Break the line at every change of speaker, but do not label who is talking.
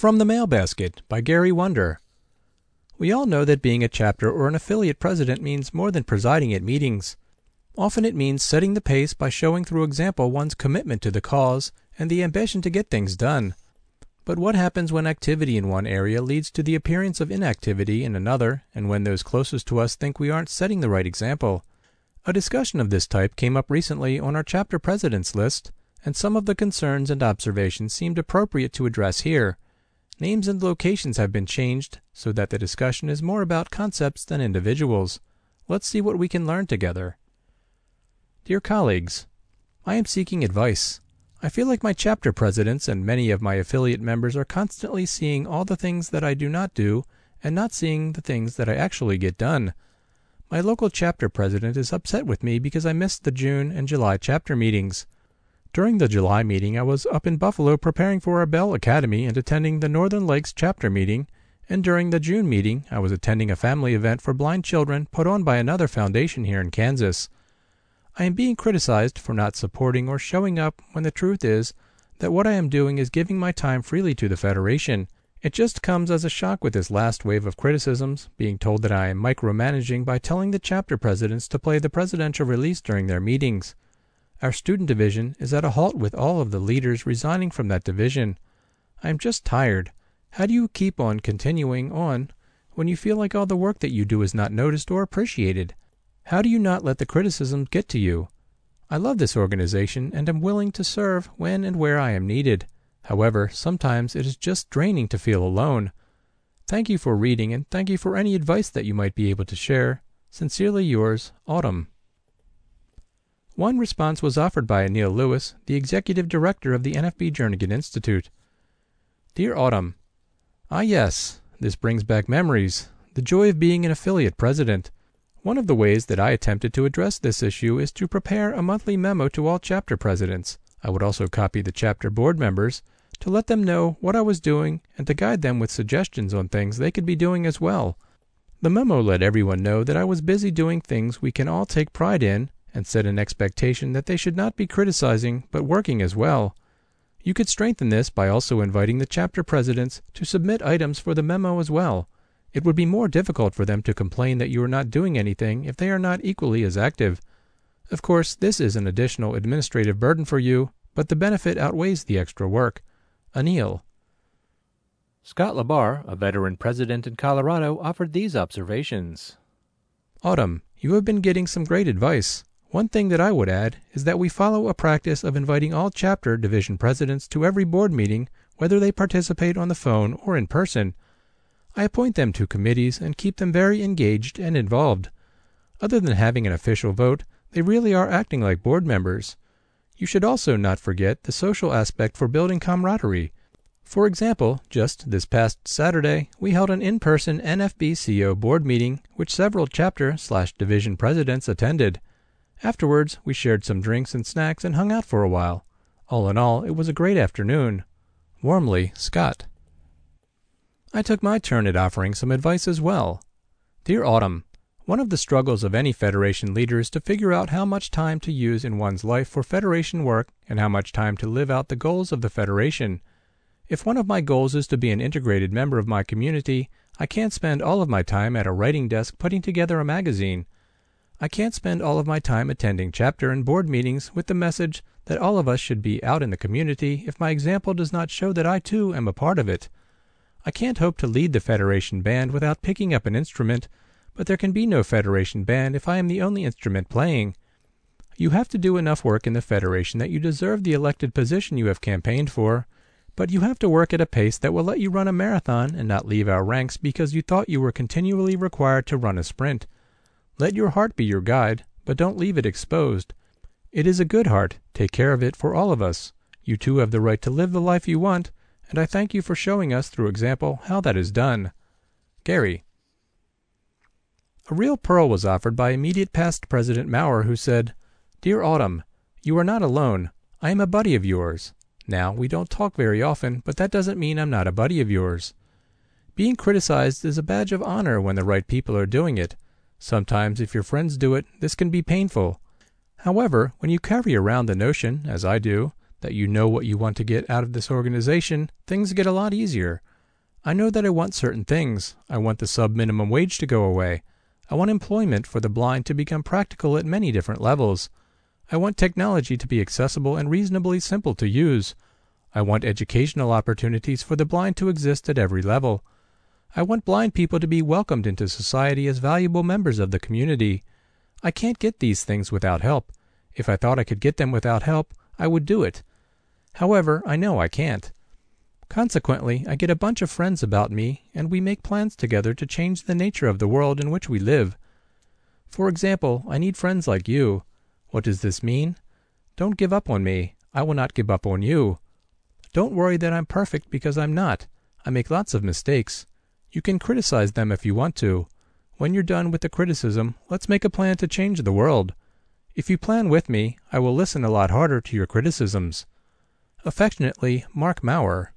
From the Mail Basket by Gary Wonder. We all know that being a chapter or an affiliate president means more than presiding at meetings. Often it means setting the pace by showing through example one's commitment to the cause and the ambition to get things done. But what happens when activity in one area leads to the appearance of inactivity in another, and when those closest to us think we aren't setting the right example? A discussion of this type came up recently on our chapter presidents list, and some of the concerns and observations seemed appropriate to address here. Names and locations have been changed so that the discussion is more about concepts than individuals. Let's see what we can learn together. Dear colleagues, I am seeking advice. I feel like my chapter presidents and many of my affiliate members are constantly seeing all the things that I do not do and not seeing the things that I actually get done. My local chapter president is upset with me because I missed the June and July chapter meetings. During the July meeting, I was up in Buffalo preparing for our Bell Academy and attending the Northern Lakes chapter meeting, and during the June meeting, I was attending a family event for blind children put on by another foundation here in Kansas. I am being criticized for not supporting or showing up when the truth is that what I am doing is giving my time freely to the Federation. It just comes as a shock with this last wave of criticisms, being told that I am micromanaging by telling the chapter presidents to play the presidential release during their meetings. Our student division is at a halt with all of the leaders resigning from that division. I am just tired. How do you keep on continuing on when you feel like all the work that you do is not noticed or appreciated? How do you not let the criticism get to you? I love this organization and am willing to serve when and where I am needed. However, sometimes it is just draining to feel alone. Thank you for reading and thank you for any advice that you might be able to share. Sincerely yours, Autumn. One response was offered by Anil Lewis, the executive director of the NFB Jernigan Institute. Dear Autumn, yes, this brings back memories, the joy of being an affiliate president. One of the ways that I attempted to address this issue is to prepare a monthly memo to all chapter presidents. I would also copy the chapter board members to let them know what I was doing and to guide them with suggestions on things they could be doing as well. The memo let everyone know that I was busy doing things we can all take pride in and set an expectation that they should not be criticizing but working as well. You could strengthen this by also inviting the chapter presidents to submit items for the memo as well. It would be more difficult for them to complain that you are not doing anything if they are not equally as active. Of course, this is an additional administrative burden for you, but the benefit outweighs the extra work. Anil. Scott Labar, a veteran president in Colorado, offered these observations. Autumn, you have been getting some great advice. One thing that I would add is that we follow a practice of inviting all chapter division presidents to every board meeting, whether they participate on the phone or in person. I appoint them to committees and keep them very engaged and involved. Other than having an official vote, they really are acting like board members. You should also not forget the social aspect for building camaraderie. For example, just this past Saturday, we held an in-person NFB-CO board meeting which several chapter/division presidents attended. Afterwards, we shared some drinks and snacks and hung out for a while. All in all, it was a great afternoon. Warmly, Scott. I took my turn at offering some advice as well. Dear Autumn, one of the struggles of any Federation leader is to figure out how much time to use in one's life for Federation work and how much time to live out the goals of the Federation. If one of my goals is to be an integrated member of my community, I can't spend all of my time at a writing desk putting together a magazine. I can't spend all of my time attending chapter and board meetings with the message that all of us should be out in the community if my example does not show that I too am a part of it. I can't hope to lead the Federation band without picking up an instrument, but there can be no Federation band if I am the only instrument playing. You have to do enough work in the Federation that you deserve the elected position you have campaigned for, but you have to work at a pace that will let you run a marathon and not leave our ranks because you thought you were continually required to run a sprint. Let your heart be your guide, but don't leave it exposed. It is a good heart. Take care of it for all of us. You too have the right to live the life you want, and I thank you for showing us through example how that is done. Gary. A real pearl was offered by immediate past President Maurer, who said, Dear Autumn, you are not alone. I am a buddy of yours. Now, we don't talk very often, but that doesn't mean I'm not a buddy of yours. Being criticized is a badge of honor when the right people are doing it. Sometimes, if your friends do it, this can be painful. However, when you carry around the notion, as I do, that you know what you want to get out of this organization, things get a lot easier. I know that I want certain things. I want the sub-minimum wage to go away. I want employment for the blind to become practical at many different levels. I want technology to be accessible and reasonably simple to use. I want educational opportunities for the blind to exist at every level. I want blind people to be welcomed into society as valuable members of the community. I can't get these things without help. If I thought I could get them without help, I would do it. However, I know I can't. Consequently, I get a bunch of friends about me, and we make plans together to change the nature of the world in which we live. For example, I need friends like you. What does this mean? Don't give up on me. I will not give up on you. Don't worry that I'm perfect, because I'm not. I make lots of mistakes. You can criticize them if you want to. When you're done with the criticism, let's make a plan to change the world. If you plan with me, I will listen a lot harder to your criticisms. Affectionately, Mark Maurer.